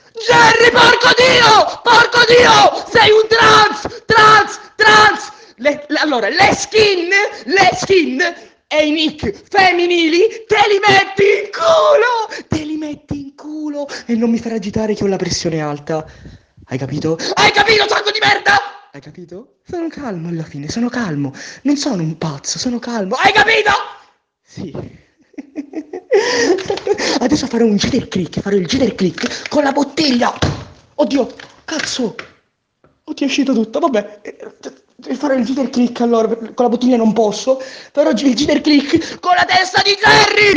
Jerry, porco Dio! Porco Dio! Sei un trans! Allora, le skin e i nick femminili te li metti in culo! Te li metti in culo e non mi fare agitare che ho la pressione alta. Hai capito? Hai capito, sacco di merda? Hai capito? Sono calmo alla fine, sono calmo. Non sono un pazzo, sono calmo. Hai capito? Sì. Adesso farò un jitter click, farò il jitter click con la bottiglia. Oddio, cazzo. Oddio, è uscito tutto. Vabbè, farò il jitter click allora. Con la bottiglia non posso. Farò il jitter click con la testa di Jerry.